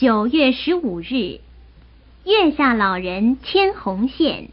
9月15日，月下老人牵红线。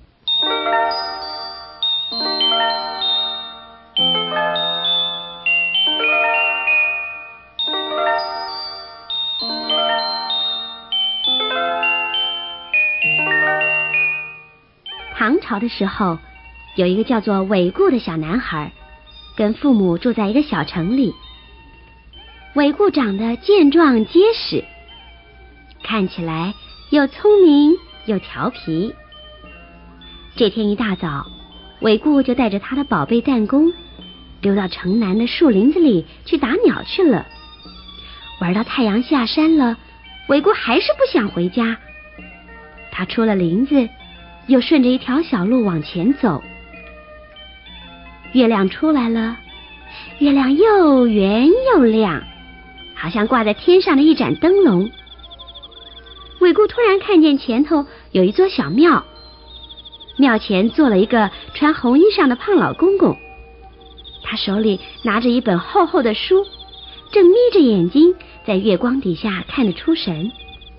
唐朝的时候，有一个叫做韦固的小男孩，跟父母住在一个小城里。韦固长得健壮结实，看起来又聪明又调皮。这天一大早，韦固就带着他的宝贝弹弓溜到城南的树林子里去打鸟去了。玩到太阳下山了，韦固还是不想回家。他出了林子，又顺着一条小路往前走。月亮出来了，月亮又圆又亮，好像挂在天上的一盏灯笼。韦固突然看见前头有一座小庙，庙前坐了一个穿红衣裳的胖老公公，他手里拿着一本厚厚的书，正眯着眼睛在月光底下看得出神。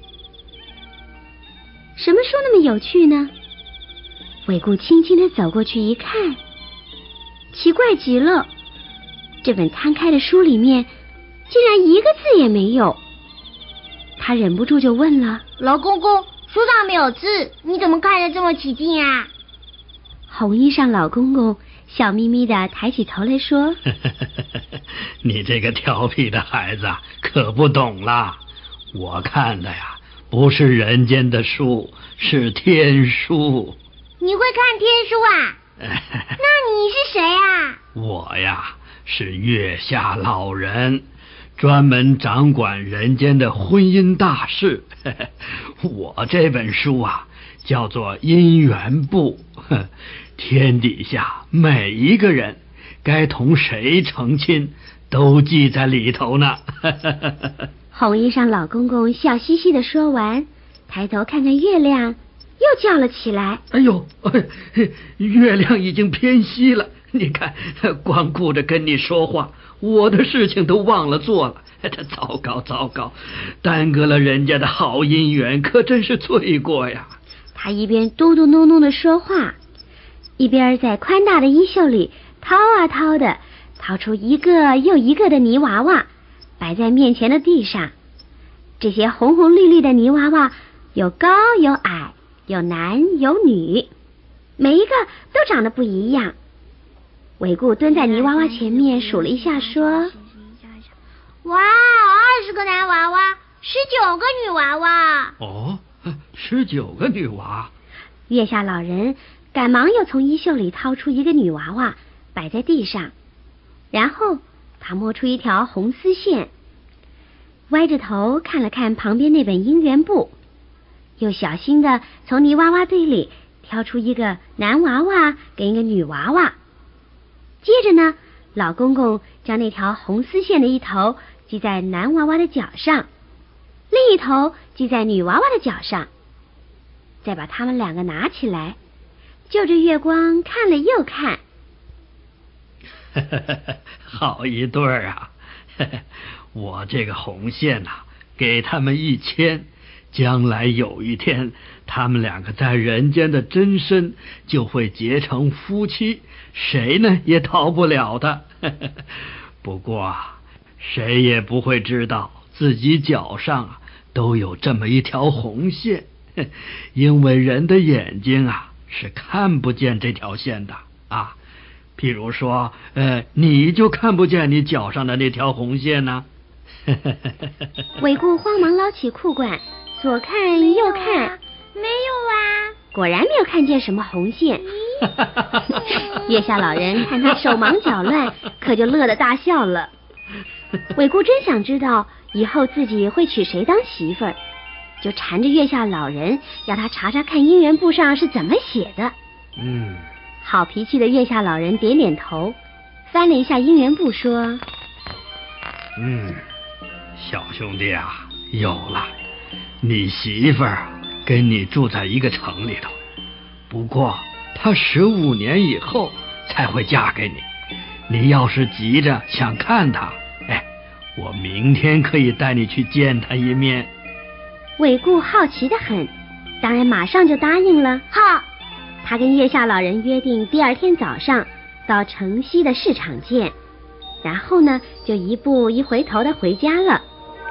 什么书那么有趣呢？韦固轻轻地走过去一看，奇怪极了，这本摊开的书里面竟然一个字也没有。他忍不住就问了： 老公公，书上没有字，你怎么看得这么起劲啊？ 红衣裳老公公笑眯眯地抬起头来说： 你这个调皮的孩子可不懂啦，我看的呀不是人间的书，是天书。 你会看天书啊？那你是谁啊？ 我呀是月下老人，专门掌管人间的婚姻大事。我这本书啊叫做姻缘簿，天底下每一个人该同谁成亲都记在里头呢。 红衣裳老公公笑嘻嘻地说完，抬头看看月亮，又叫了起来： 哎呦，月亮已经偏西了，你看光顾着跟你说话，我的事情都忘了做了。糟糕糟糕，耽搁了人家的好姻缘，可真是罪过呀。 他一边嘟嘟哝哝地说话，一边在宽大的衣袖里掏啊掏的，掏出一个又一个的泥娃娃，摆在面前的地上。这些红红绿绿的泥娃娃有高有矮，有男有女，每一个都长得不一样。韦固蹲在泥娃娃前面数了一下说： 哇，20个男娃娃，19个女娃娃。 哦，19个女娃。 月下老人赶忙又从衣袖里掏出一个女娃娃摆在地上，然后他摸出一条红丝线，歪着头看了看旁边那本姻缘簿，又小心地从泥娃娃堆里挑出一个男娃娃跟一个女娃娃。接着呢，老公公将那条红丝线的一头系在男娃娃的脚上，另一头系在女娃娃的脚上，再把他们两个拿起来，就着月光看了又看。 好一对儿啊！我这个红线啊，给他们一牵，将来有一天他们两个在人间的真身就会结成夫妻，谁呢也逃不了的。不过谁也不会知道自己脚上都有这么一条红线，因为人的眼睛是看不见这条线的啊。譬如说你就看不见你脚上的那条红线呢。 韦固慌忙捞起裤管，左看右看， 没有啊， 果然没有看见什么红线。月下老人看他手忙脚乱，可就乐得大笑了。韦固真想知道以后自己会娶谁当媳妇儿，就缠着月下老人要他查查看姻缘簿上是怎么写的。好脾气的月下老人点点头，翻了一下姻缘簿说： 小兄弟啊，有了，你媳妇儿跟你住在一个城里头，不过她15年以后才会嫁给你。你要是急着想看她，我明天可以带你去见她一面。 韦固好奇得很，当然马上就答应了。 好， 他跟月下老人约定第二天早上到城西的市场见，然后呢就一步一回头的回家了。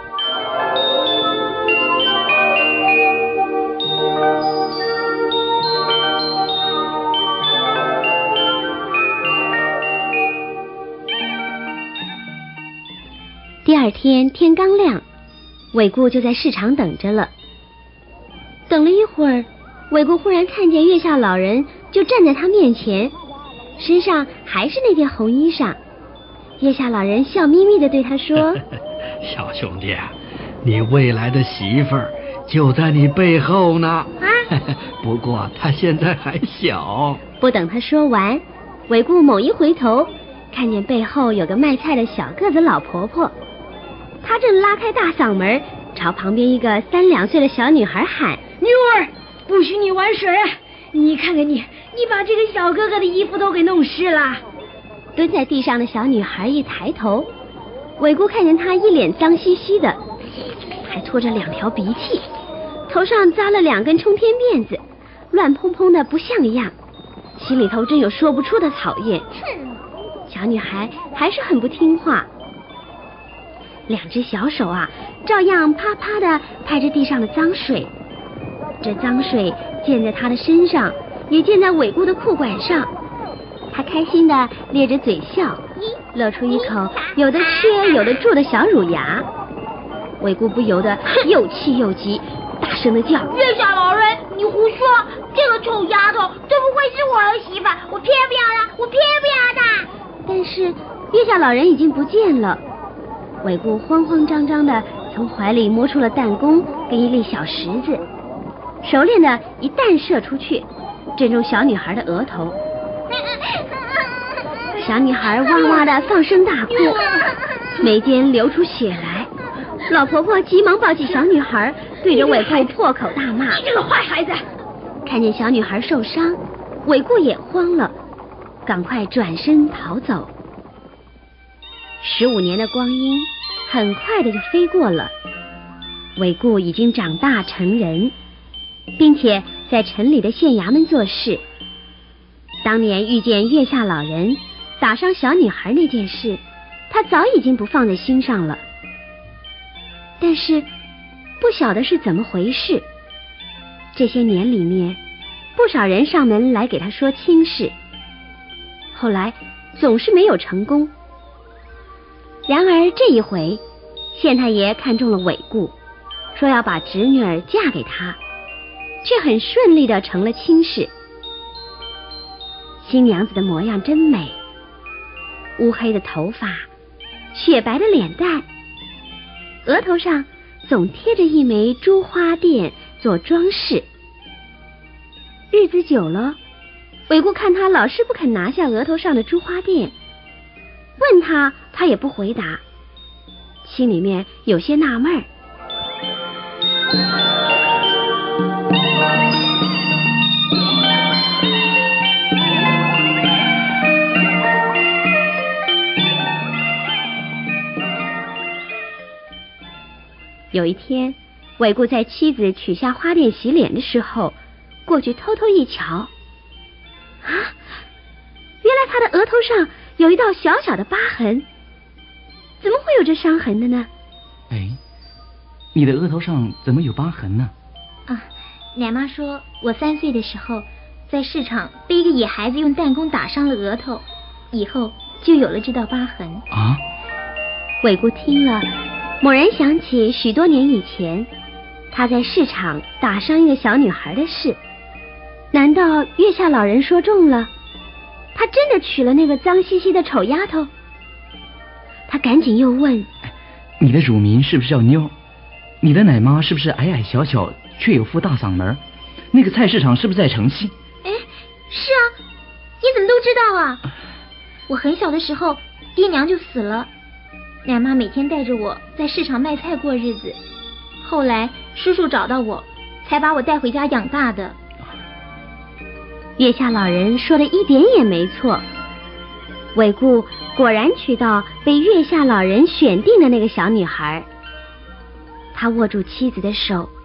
第二天天刚亮，韦固就在市场等着了。等了一会儿，韦固忽然看见月下老人就站在他面前，身上还是那件红衣裳。月下老人笑眯眯地对他说： 小兄弟，你未来的媳妇儿就在你背后呢。不过她现在还小。 不等他说完，韦固猛一回头，看见背后有个卖菜的小个子老婆婆，她正拉开大嗓门朝旁边一个3、2岁的小女孩喊： 妞儿，不许你玩水，你看看你把这个小哥哥的衣服都给弄湿了。 蹲在地上的小女孩一抬头，韦固看见她一脸脏兮兮的，还拖着2条鼻涕，头上扎了2根冲天辫子，乱蓬蓬的不像样，心里头真有说不出的讨厌。小女孩还是很不听话，2只小手照样啪啪地拍着地上的脏水，这脏水溅在她的身上，也溅在韦固的裤管上。她开心地咧着嘴笑，露出一口有的缺有的蛀的小乳牙。韦固不由得又气又急，大声地叫： 月下老人，你胡说！这个臭丫头，这不会是我儿媳妇，我偏不要的，我偏不要的！ 但是月下老人已经不见了。韦固慌慌张张地从怀里摸出了弹弓跟一粒小石子，熟练地一弹射出去，正中小女孩的额头。小女孩哇哇地放声大哭，眉间流出血来。老婆婆急忙抱起小女孩，对着韦固破口大骂： 你这个坏孩子！ 看见小女孩受伤，韦固也慌了，赶快转身逃走。15年的光阴很快的就飞过了，韦固已经长大成人，并且在城里的县衙门做事。当年遇见月下老人打伤小女孩那件事，他早已经不放在心上了。但是不晓得是怎么回事，这些年里面不少人上门来给他说亲事，后来总是没有成功。然而这一回，县太爷看中了韦固，说要把侄女儿嫁给他，却很顺利地成了亲事。新娘子的模样真美，乌黑的头发，雪白的脸蛋，额头上总贴着一枚珠花钿做装饰。日子久了，韦固看他老是不肯拿下额头上的珠花钿，问他也不回答，心里面有些纳闷儿。有一天，韦固在妻子取下花钿洗脸的时候，过去偷偷一瞧，原来他的额头上有一道小小的疤痕。怎么会有这伤痕的呢？ 你的额头上怎么有疤痕呢？ 奶妈说我3岁的时候在市场被一个野孩子用弹弓打伤了额头，以后就有了这道疤痕。 韦固听了，猛然想起许多年以前他在市场打伤一个小女孩的事。难道月下老人说中了？他真的娶了那个脏兮兮的丑丫头？他赶紧又问： 你的乳名是不是叫妞？你的奶妈是不是矮矮小小却有副大嗓门？那个菜市场是不是在城西？ 是啊，你怎么都知道啊？我很小的时候爹娘就死了，奶妈每天带着我在市场卖菜过日子，后来叔叔找到我，才把我带回家养大的。 月下老人说的一点也没错，韦固果然娶到被月下老人选定的那个小女孩。他握住妻子的手，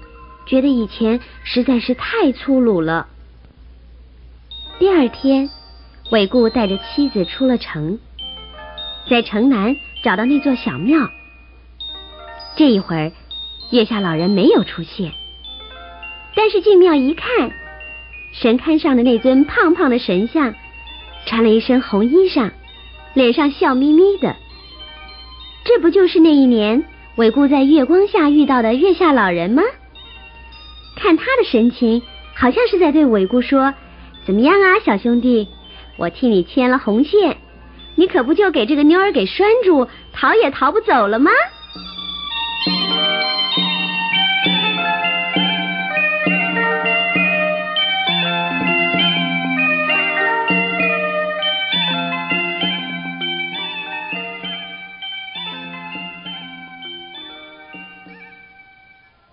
觉得以前实在是太粗鲁了。第二天，韦固带着妻子出了城，在城南找到那座小庙。这一会儿，月下老人没有出现，但是进庙一看，神龛上的那尊胖胖的神像穿了一身红衣裳，脸上笑眯眯的。这不就是那一年韦固在月光下遇到的月下老人吗？看他的神情，好像是在对韦固说：怎么样啊，小兄弟，我替你牵了红线，你可不就给这个妞儿给拴住，逃也逃不走了吗？